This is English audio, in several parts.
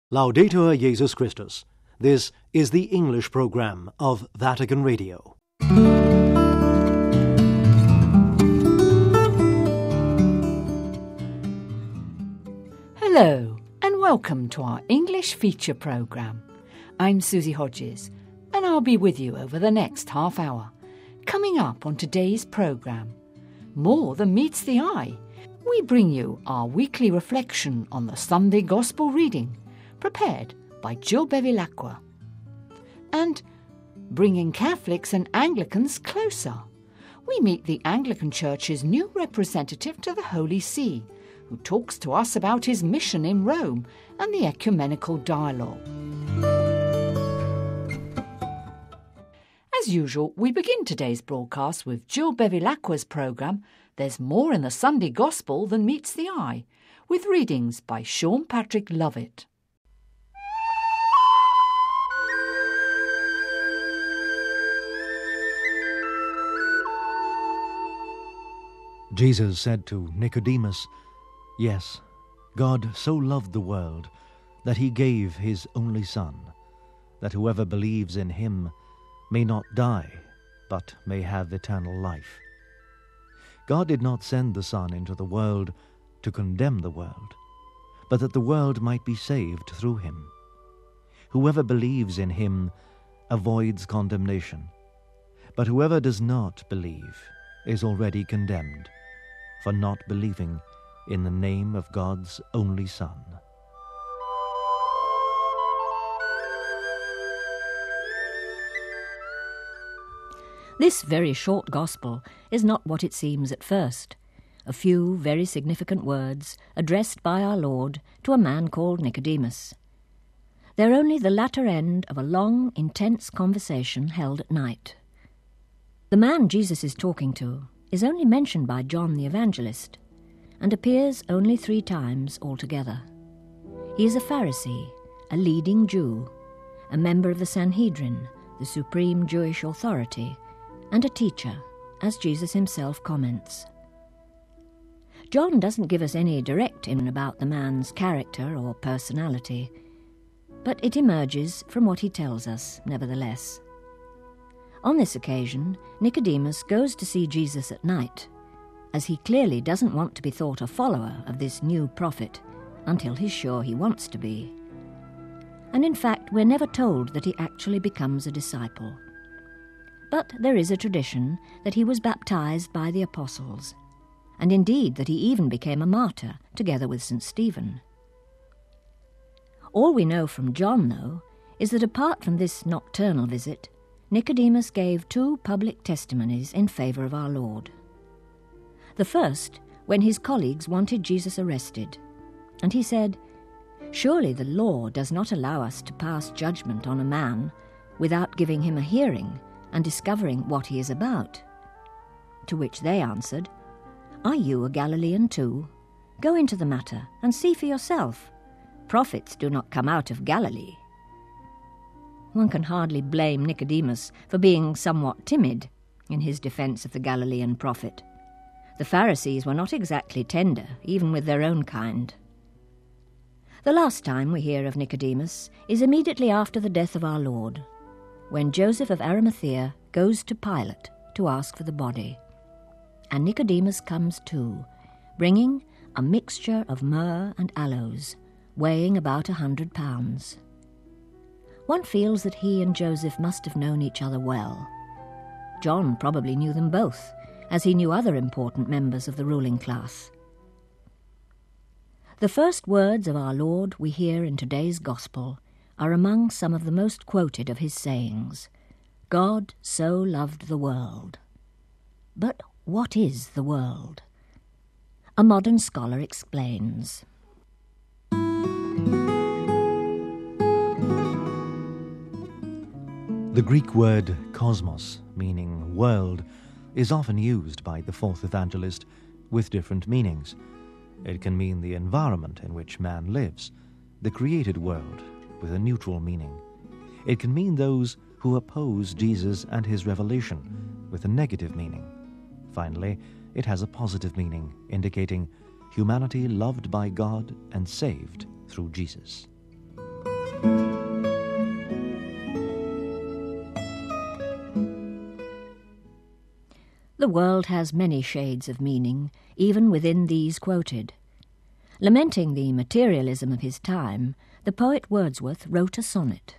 Laudetur Jesus Christus. This is the English program of Vatican Radio. Hello and welcome to our English feature program. I'm Susie Hodges and I'll be with you over the next half hour. Coming up on today's program, more than meets the eye. We bring you our weekly reflection on the Sunday Gospel reading, prepared by Jill Bevilacqua. And bringing Catholics and Anglicans closer, we meet the Anglican Church's new representative to the Holy See, who talks to us about his mission in Rome and the ecumenical dialogue. As usual, we begin today's broadcast with Jill Bevilacqua's programme, There's More in the Sunday Gospel Than Meets the Eye, with readings by Sean Patrick Lovett. Jesus said to Nicodemus, "Yes, God so loved the world that he gave his only Son, that whoever believes in him may not die, but may have eternal life. God did not send the Son into the world to condemn the world, but that the world might be saved through him. Whoever believes in him avoids condemnation, but whoever does not believe is already condemned, for not believing in the name of God's only Son." This very short gospel is not what it seems at first. A few very significant words addressed by our Lord to a man called Nicodemus. They're only the latter end of a long, intense conversation held at night. The man Jesus is talking to is only mentioned by John the Evangelist and appears only 3 times altogether. He is a Pharisee, a leading Jew, a member of the Sanhedrin, the supreme Jewish authority, and a teacher, as Jesus himself comments. John doesn't give us any direct in about the man's character or personality, but it emerges from what he tells us, nevertheless. On this occasion, Nicodemus goes to see Jesus at night, as he clearly doesn't want to be thought a follower of this new prophet until he's sure he wants to be. And in fact, we're never told that he actually becomes a disciple. But there is a tradition that he was baptized by the apostles, and indeed that he even became a martyr together with St. Stephen. All we know from John, though, is that apart from this nocturnal visit, Nicodemus gave 2 public testimonies in favour of our Lord. The first, when his colleagues wanted Jesus arrested, and he said, "Surely the law does not allow us to pass judgment on a man without giving him a hearing and discovering what he is about." To which they answered, "Are you a Galilean too? Go into the matter and see for yourself. Prophets do not come out of Galilee." One can hardly blame Nicodemus for being somewhat timid in his defence of the Galilean prophet. The Pharisees were not exactly tender, even with their own kind. The last time we hear of Nicodemus is immediately after the death of our Lord, when Joseph of Arimathea goes to Pilate to ask for the body. And Nicodemus comes too, bringing a mixture of myrrh and aloes, weighing about 100 pounds. One feels that he and Joseph must have known each other well. John probably knew them both, as he knew other important members of the ruling class. The first words of our Lord we hear in today's Gospel are among some of the most quoted of his sayings. God so loved the world. But what is the world? A modern scholar explains. The Greek word cosmos, meaning world, is often used by the 4th evangelist with different meanings. It can mean the environment in which man lives, the created world, with a neutral meaning. It can mean those who oppose Jesus and his revelation, with a negative meaning. Finally, it has a positive meaning, indicating humanity loved by God and saved through Jesus. The world has many shades of meaning, even within these quoted. Lamenting the materialism of his time, the poet Wordsworth wrote a sonnet.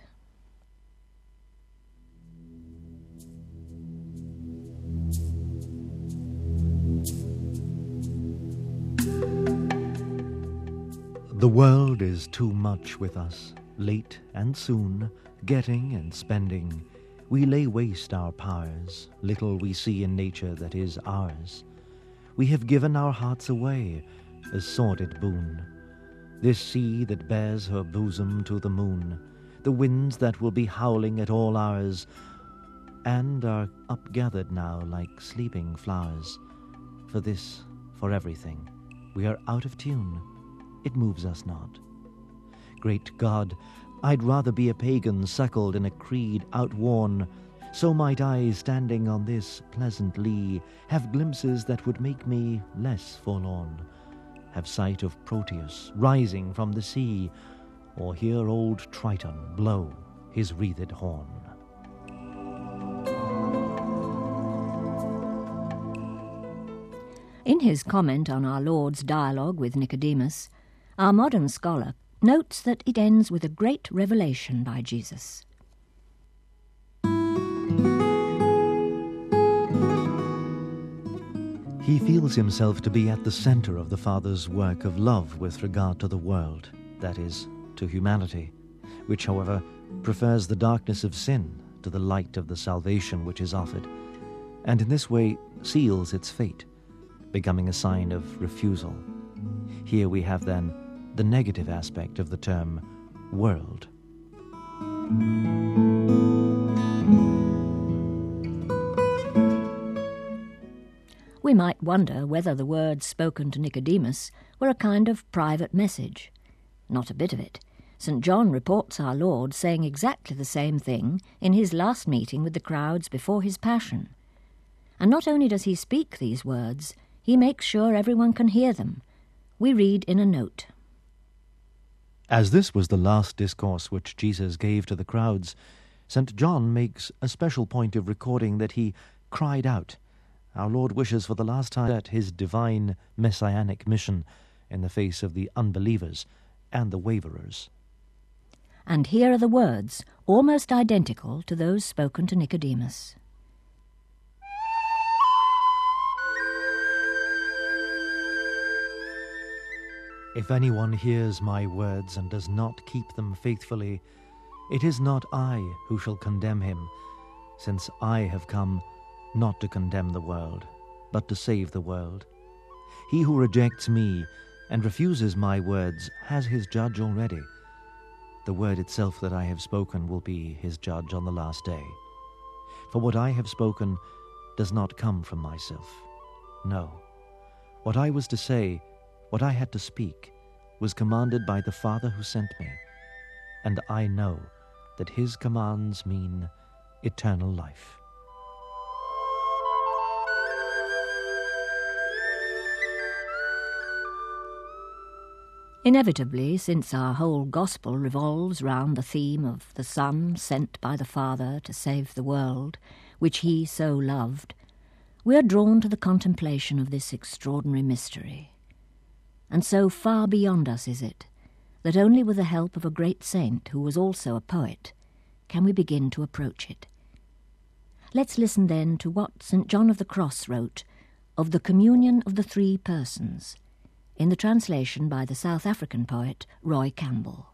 The world is too much with us, late and soon, getting and spending. We lay waste our powers, little we see in nature that is ours. We have given our hearts away, a sordid boon. This sea that bears her bosom to the moon, the winds that will be howling at all hours, and are upgathered now like sleeping flowers. For this, for everything, we are out of tune. It moves us not. Great God, I'd rather be a pagan suckled in a creed outworn. So might I, standing on this pleasant lea, have glimpses that would make me less forlorn. Have sight of Proteus rising from the sea, or hear old Triton blow his wreathed horn. In his comment on our Lord's dialogue with Nicodemus, our modern scholar notes that it ends with a great revelation by Jesus. He feels himself to be at the center of the Father's work of love with regard to the world, that is, to humanity, which, however, prefers the darkness of sin to the light of the salvation which is offered, and in this way seals its fate, becoming a sign of refusal. Here we have, then, the negative aspect of the term world. We might wonder whether the words spoken to Nicodemus were a kind of private message. Not a bit of it. St. John reports our Lord saying exactly the same thing in his last meeting with the crowds before his passion. And not only does he speak these words, he makes sure everyone can hear them. We read in a note. As this was the last discourse which Jesus gave to the crowds, St. John makes a special point of recording that he cried out. Our Lord wishes for the last time at his divine messianic mission in the face of the unbelievers and the waverers. And here are the words, almost identical to those spoken to Nicodemus. If anyone hears my words and does not keep them faithfully, it is not I who shall condemn him, since I have come not to condemn the world, but to save the world. He who rejects me and refuses my words has his judge already. The word itself that I have spoken will be his judge on the last day. For what I have spoken does not come from myself. No, what I was to say, what I had to speak, was commanded by the Father who sent me, and I know that his commands mean eternal life. Inevitably, since our whole gospel revolves round the theme of the Son sent by the Father to save the world, which he so loved, we are drawn to the contemplation of this extraordinary mystery. And so far beyond us is it, that only with the help of a great saint who was also a poet can we begin to approach it. Let's listen then to what St. John of the Cross wrote of the communion of the three persons, in the translation by the South African poet Roy Campbell.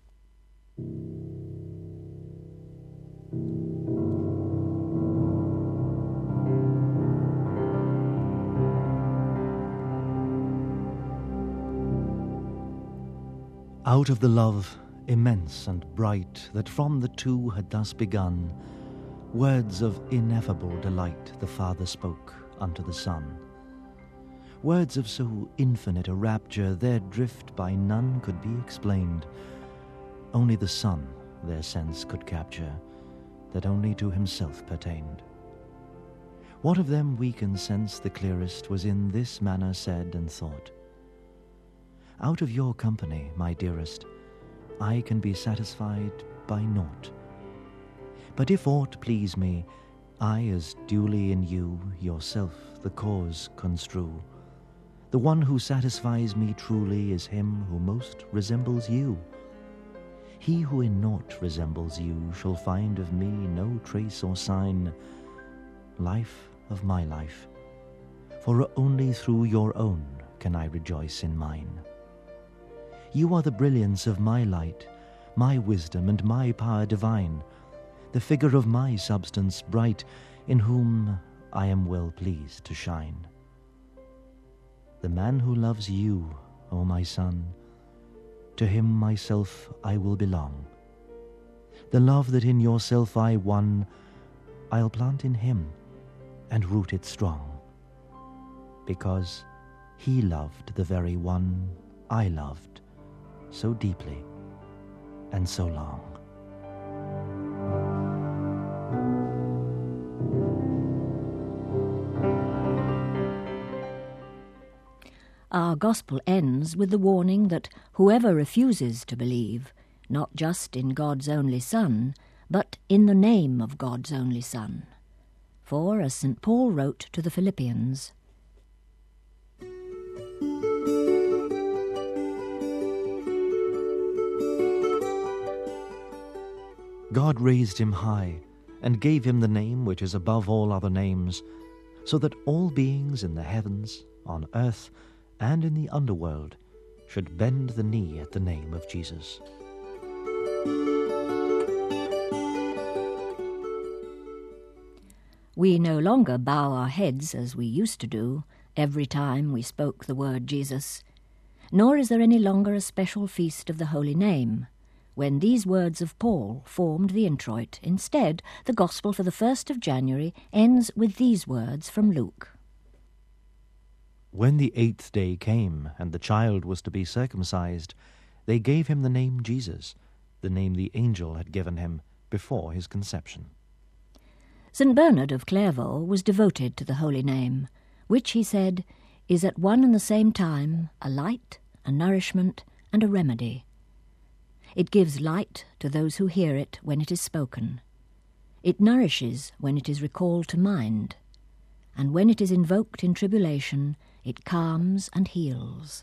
Out of the love immense and bright that from the two had thus begun, words of ineffable delight the Father spoke unto the Son. Words of so infinite a rapture their drift by none could be explained. Only the Son their sense could capture, that only to himself pertained. What of them we can sense the clearest was in this manner said and thought. Out of your company, my dearest, I can be satisfied by naught. But if aught please me, I as duly in you yourself the cause construe. The one who satisfies me truly is him who most resembles you. He who in naught resembles you shall find of me no trace or sign, life of my life, for only through your own can I rejoice in mine. You are the brilliance of my light, my wisdom and my power divine, the figure of my substance bright, in whom I am well pleased to shine. The man who loves you, O my son, to him myself I will belong. The love that in yourself I won, I'll plant in him and root it strong, because he loved the very one I loved so deeply and so long. Our Gospel ends with the warning that whoever refuses to believe, not just in God's only Son, but in the name of God's only Son. For, as St. Paul wrote to the Philippians, God raised him high, and gave him the name which is above all other names, so that all beings in the heavens, on earth, and in the underworld should bend the knee at the name of Jesus. We no longer bow our heads as we used to do every time we spoke the word Jesus, nor is there any longer a special feast of the Holy Name, when these words of Paul formed the introit. Instead, the Gospel for the 1st of January ends with these words from Luke. When the 8th day came, and the child was to be circumcised, they gave him the name Jesus, the name the angel had given him before his conception. St. Bernard of Clairvaux was devoted to the Holy Name, which, he said, is at one and the same time a light, a nourishment, and a remedy. It gives light to those who hear it when it is spoken. It nourishes when it is recalled to mind, and when it is invoked in tribulation, it calms and heals.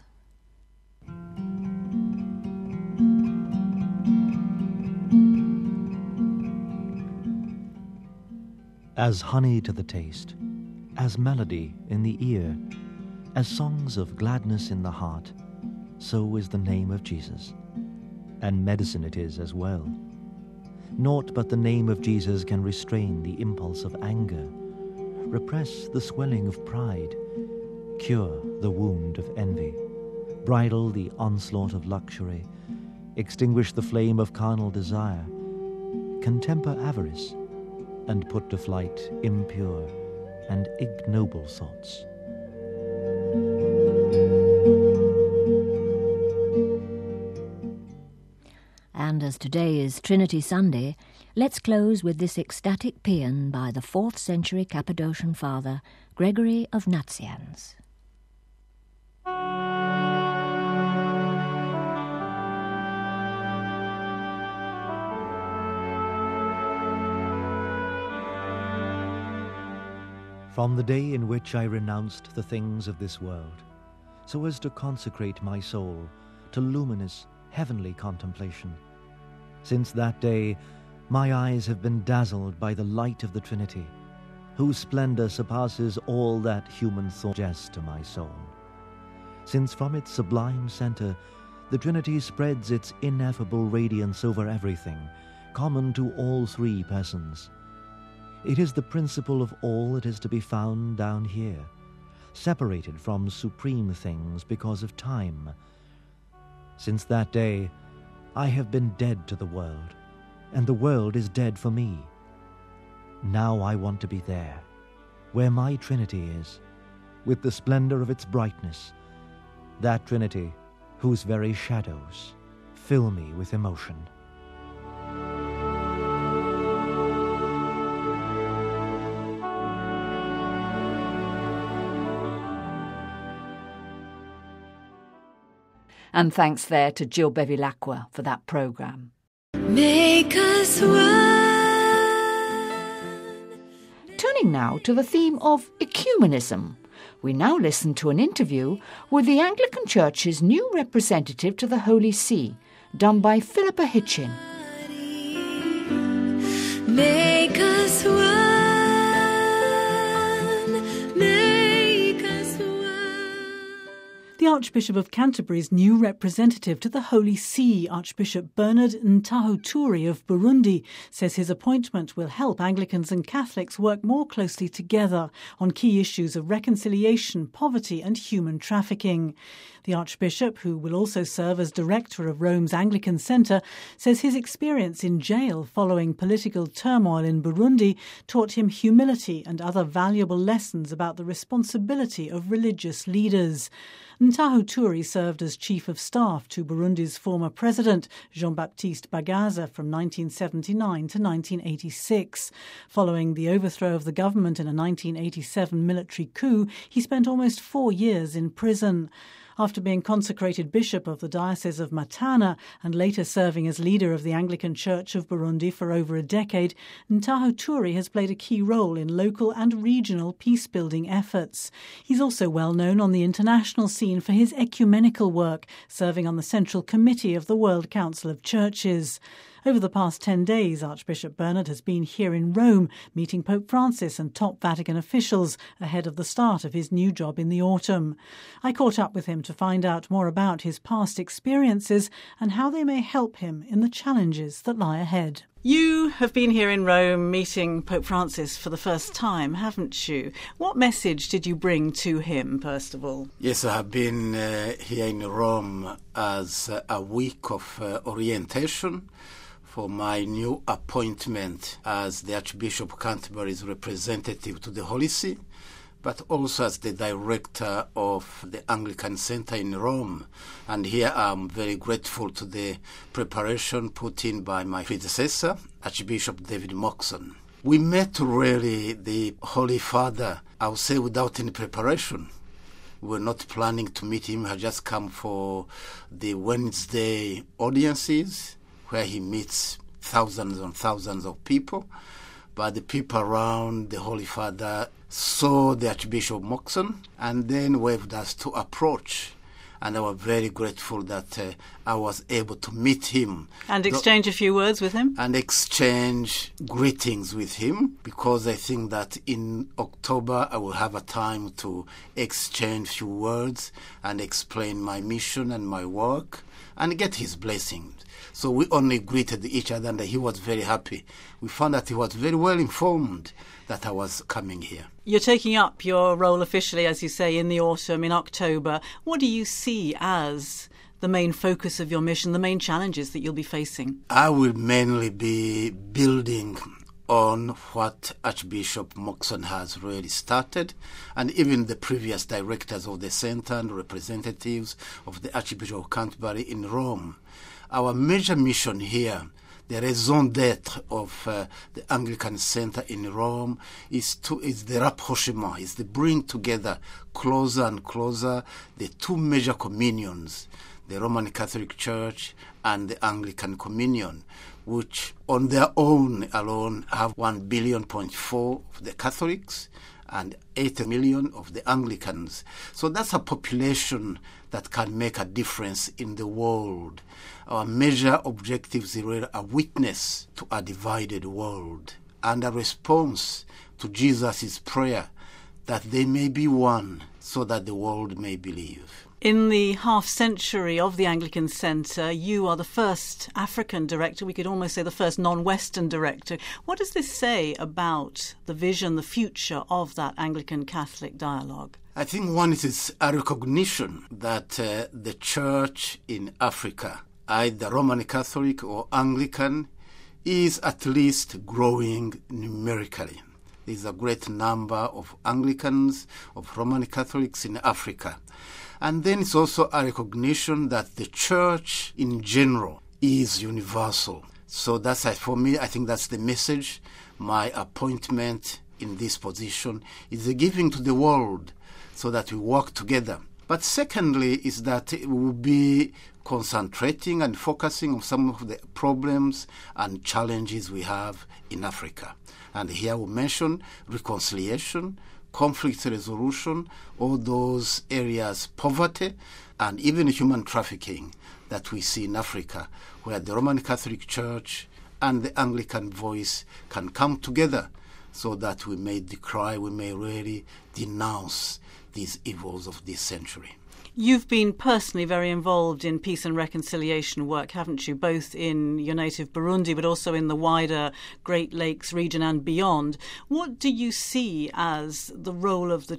As honey to the taste, as melody in the ear, as songs of gladness in the heart, so is the name of Jesus, and medicine it is as well. Naught but the name of Jesus can restrain the impulse of anger, repress the swelling of pride, cure the wound of envy, bridle the onslaught of luxury, extinguish the flame of carnal desire, contemper avarice, and put to flight impure and ignoble thoughts. And as today is Trinity Sunday, let's close with this ecstatic paean by the 4th century Cappadocian father Gregory of Nazianz. From the day in which I renounced the things of this world, so as to consecrate my soul to luminous, heavenly contemplation, since that day my eyes have been dazzled by the light of the Trinity, whose splendor surpasses all that human thought suggests to my soul. Since from its sublime center the Trinity spreads its ineffable radiance over everything, common to all three persons. It is the principle of all that is to be found down here, separated from supreme things because of time. Since that day, I have been dead to the world, and the world is dead for me. Now I want to be there, where my Trinity is, with the splendor of its brightness, that Trinity whose very shadows fill me with emotion. And thanks there to Jill Bevilacqua for that programme. Make us one. Turning now to the theme of ecumenism, we now listen to an interview with the Anglican Church's new representative to the Holy See, done by Philippa Hitchin. Make us one, make us one. The Archbishop of Canterbury's new representative to the Holy See, Archbishop Bernard Ntahoturi of Burundi, says his appointment will help Anglicans and Catholics work more closely together on key issues of reconciliation, poverty and human trafficking. The Archbishop, who will also serve as director of Rome's Anglican Centre, says his experience in jail following political turmoil in Burundi taught him humility and other valuable lessons about the responsibility of religious leaders. Ntahoturi served as Chief of Staff to Burundi's former president, Jean-Baptiste Bagaza, from 1979 to 1986. Following the overthrow of the government in a 1987 military coup, he spent almost 4 years in prison. After being consecrated bishop of the Diocese of Matana and later serving as leader of the Anglican Church of Burundi for over a decade, Ntahoturi has played a key role in local and regional peace-building efforts. He's also well known on the international scene for his ecumenical work, serving on the Central Committee of the World Council of Churches. Over the past 10 days, Archbishop Bernard has been here in Rome, meeting Pope Francis and top Vatican officials ahead of the start of his new job in the autumn. I caught up with him to find out more about his past experiences and how they may help him in the challenges that lie ahead. You have been here in Rome meeting Pope Francis for the first time, haven't you? What message did you bring to him, first of all? Yes, I have been here in Rome as a week of orientation for my new appointment as the Archbishop of Canterbury's representative to the Holy See, but also as the director of the Anglican Centre in Rome. And here I'm very grateful to the preparation put in by my predecessor, Archbishop David Moxon. We met really the Holy Father, I would say, without any preparation. We were not planning to meet him. He had just come for the Wednesday audiences, where he meets thousands and thousands of people. But the people around the Holy Father saw the Archbishop Moxon and then waved us to approach. And I was very grateful that I was able to meet him. And exchange a few words with him? And exchange greetings with him, because I think that in October I will have a time to exchange a few words and explain my mission and my work and get his blessings. So we only greeted each other and he was very happy. We found that he was very well informed that I was coming here. You're taking up your role officially, as you say, in the autumn, in October. What do you see as the main focus of your mission, the main challenges that you'll be facing? I will mainly be building on what Archbishop Moxon has really started, and even the previous directors of the centre and representatives of the Archbishop of Canterbury in Rome. Our major mission here, the raison d'être of the Anglican Centre in Rome, is the rapprochement, is the bring together closer and closer the two major communions, the Roman Catholic Church and the Anglican Communion, which on their own alone have 1.4 billion of the Catholics and 80 million of the Anglicans. So that's a population that can make a difference in the world. Our major objectives are a witness to a divided world and a response to Jesus' prayer that they may be one so that the world may believe. In the half-century of the Anglican Centre, you are the first African director, we could almost say the first non-Western director. What does this say about the vision, the future of that Anglican-Catholic dialogue? I think one is a recognition that the Church in Africa, either Roman Catholic or Anglican, is at least growing numerically. There's a great number of Anglicans, of Roman Catholics in Africa. And then it's also a recognition that the Church in general is universal. So that's, for me, I think that's the message. My appointment in this position is a giving to the world so that we work together. But secondly is that it will be concentrating and focusing on some of the problems and challenges we have in Africa. And here we mention reconciliation, conflict resolution, all those areas, poverty, and even human trafficking that we see in Africa, where the Roman Catholic Church and the Anglican voice can come together so that we may decry, we may really denounce these evils of this century. You've been personally very involved in peace and reconciliation work, haven't you, both in your native Burundi but also in the wider Great Lakes region and beyond. What do you see as the role of the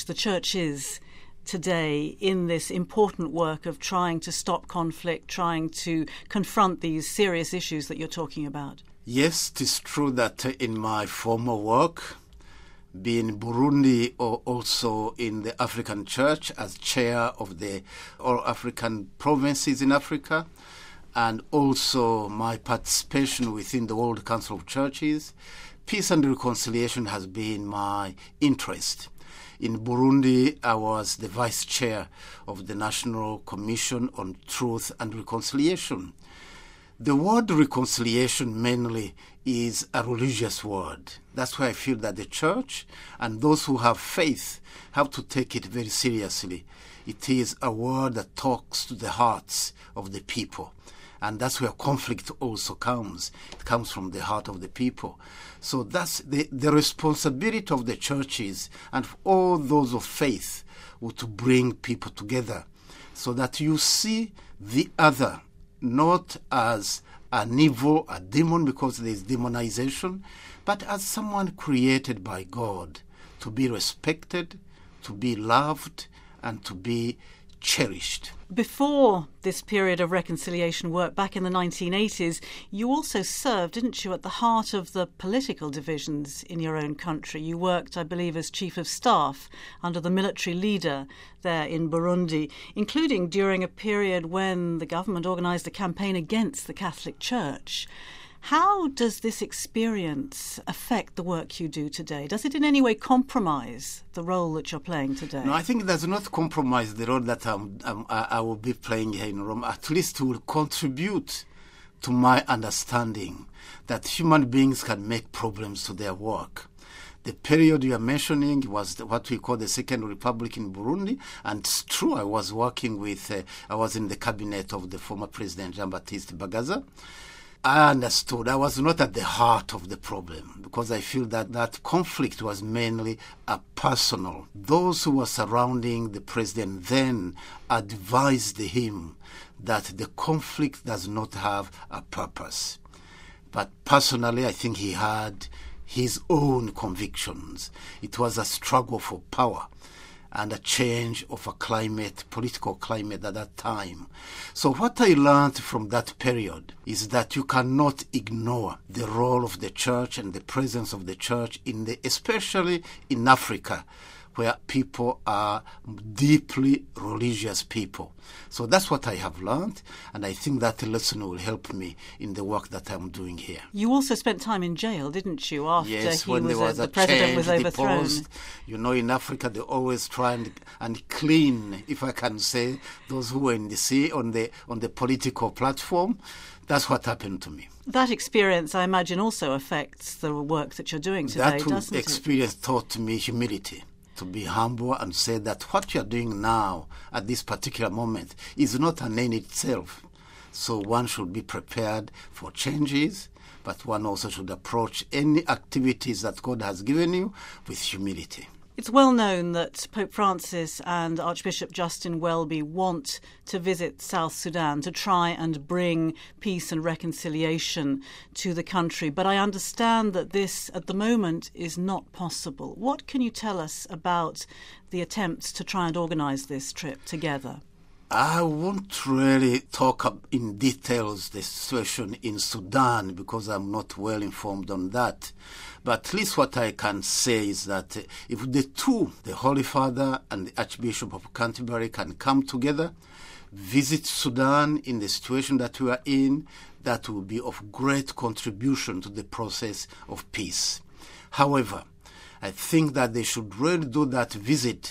churches today in this important work of trying to stop conflict, trying to confront these serious issues that you're talking about? Yes, it is true that in my former work, being in Burundi or also in the African Church as chair of the All African provinces in Africa, and also my participation within the World Council of Churches, peace and reconciliation has been my interest. In Burundi, I was the vice chair of the National Commission on Truth and Reconciliation. The word reconciliation mainly is a religious word. That's why I feel that the church and those who have faith have to take it very seriously. It is a word that talks to the hearts of the people. And that's where conflict also comes. It comes from the heart of the people. So that's the responsibility of the churches and of all those of faith to bring people together so that you see the other not as an evil, a demon, because there is demonization, but as someone created by God to be respected, to be loved, and to be cherished. Before this period of reconciliation work back in the 1980s, you also served, didn't you, at the heart of the political divisions in your own country. You worked, I believe, as chief of staff under the military leader there in Burundi, including during a period when the government organised a campaign against the Catholic Church. How does this experience affect the work you do today? Does it in any way compromise the role that you're playing today? No, I think it does not compromise the role that I will be playing here in Rome. At least it will contribute to my understanding that human beings can make problems to their work. The period you are mentioning was what we call the Second Republic in Burundi, and it's true, I was working with, I was in the cabinet of the former President Jean-Baptiste Bagaza. I understood. I was not at the heart of the problem because I feel that that conflict was mainly a personal. Those who were surrounding the president then advised him that the conflict does not have a purpose. But personally, I think he had his own convictions. It was a struggle for power and a change of a climate, political climate at that time. So what I learned from that period is that you cannot ignore the role of the church and the presence of the church, especially in Africa, where people are deeply religious people. So that's what I have learned, and I think that lesson will help me in the work that I'm doing here. You also spent time in jail, didn't you, after yes, when the president was overthrown? Deposed. You know, in Africa they always try and clean, if I can say, those who were in the sea on the political platform. That's what happened to me. That experience, I imagine, also affects the work that you're doing today, doesn't it? That experience taught me humility. To be humble and say that what you are doing now at this particular moment is not an end itself. So one should be prepared for changes, but one also should approach any activities that God has given you with humility. It's well known that Pope Francis and Archbishop Justin Welby want to visit South Sudan to try and bring peace and reconciliation to the country. But I understand that this, at the moment, is not possible. What can you tell us about the attempts to try and organise this trip together? I won't really talk in details the situation in Sudan because I'm not well informed on that. But at least what I can say is that if the two, the Holy Father and the Archbishop of Canterbury, can come together, visit Sudan in the situation that we are in, that will be of great contribution to the process of peace. However, I think that they should really do that visit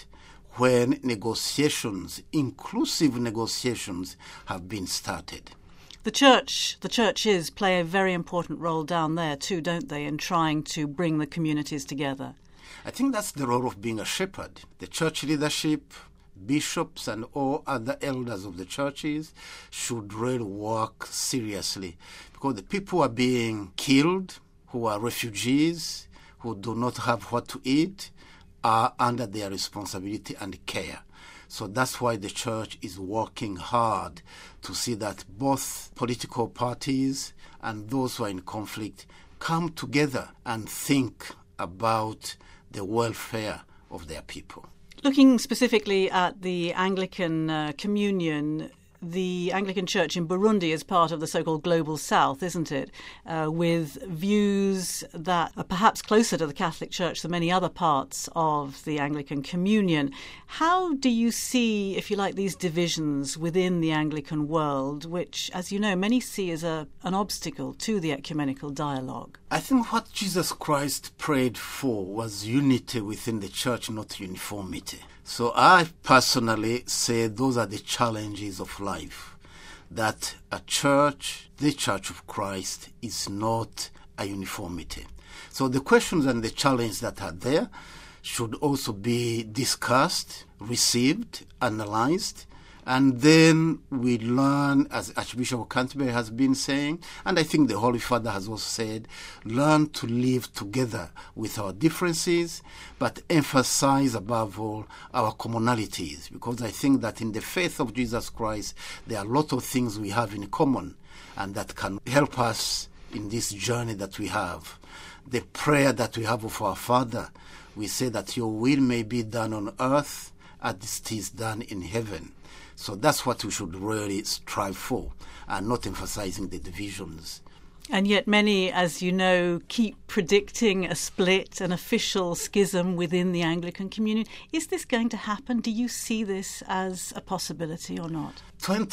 when negotiations, inclusive negotiations, have been started. The churches play a very important role down there too, don't they, in trying to bring the communities together? I think that's the role of being a shepherd. The church leadership, bishops and all other elders of the churches should really work seriously, because the people are being killed, who are refugees, who do not have what to eat, are under their responsibility and care. So that's why the church is working hard to see that both political parties and those who are in conflict come together and think about the welfare of their people. Looking specifically at the Anglican Communion, the Anglican Church in Burundi is part of the so-called Global South, isn't it? With views that are perhaps closer to the Catholic Church than many other parts of the Anglican Communion. How do you see, if you like, these divisions within the Anglican world, which, as you know, many see as an obstacle to the ecumenical dialogue? I think what Jesus Christ prayed for was unity within the church, not uniformity. So I personally say those are the challenges of life, that a church, the Church of Christ, is not a uniformity. So the questions and the challenges that are there should also be discussed, received, analyzed, and then we learn, as Archbishop of Canterbury has been saying, and I think the Holy Father has also said, learn to live together with our differences, but emphasize above all our commonalities, because I think that in the faith of Jesus Christ, there are a lot of things we have in common, and that can help us in this journey that we have. The prayer that we have of our Father, we say that your will may be done on earth as it is done in heaven. So that's what we should really strive for, and not emphasizing the divisions. And yet many, as you know, keep predicting a split, an official schism within the Anglican Communion. Is this going to happen? Do you see this as a possibility or not?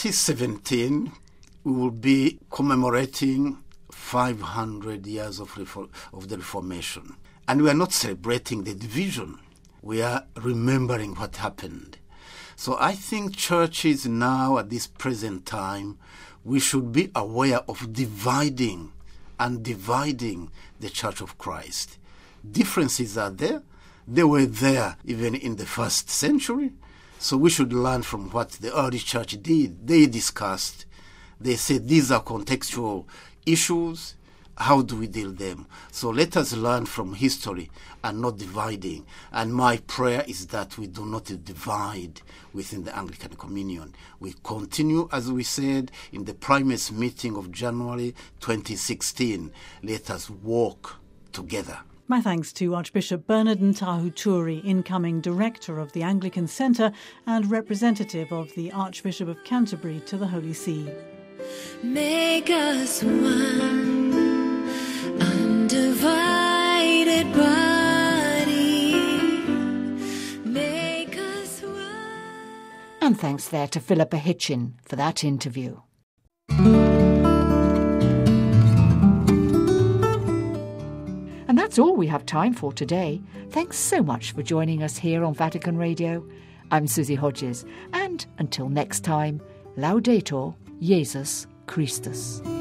2017, we will be commemorating 500 years of the Reformation. And we are not celebrating the division. We are remembering what happened. So I think churches now, at this present time, we should be aware of dividing the Church of Christ. Differences are there. They were there even in the first century. So we should learn from what the early church did. They discussed. They said these are contextual issues. How do we deal with them? So let us learn from history and not dividing. And my prayer is that we do not divide within the Anglican Communion. We continue, as we said, in the Primates meeting of January 2016. Let us walk together. My thanks to Archbishop Bernard Ntahu Turi, incoming Director of the Anglican Centre and representative of the Archbishop of Canterbury to the Holy See. Make us one, undivided body. Make us one. And thanks there to Philippa Hitchin for that interview. And that's all we have time for today. Thanks so much for joining us here on Vatican Radio. I'm Susie Hodges, and until next time, Laudetur Jesus Christus.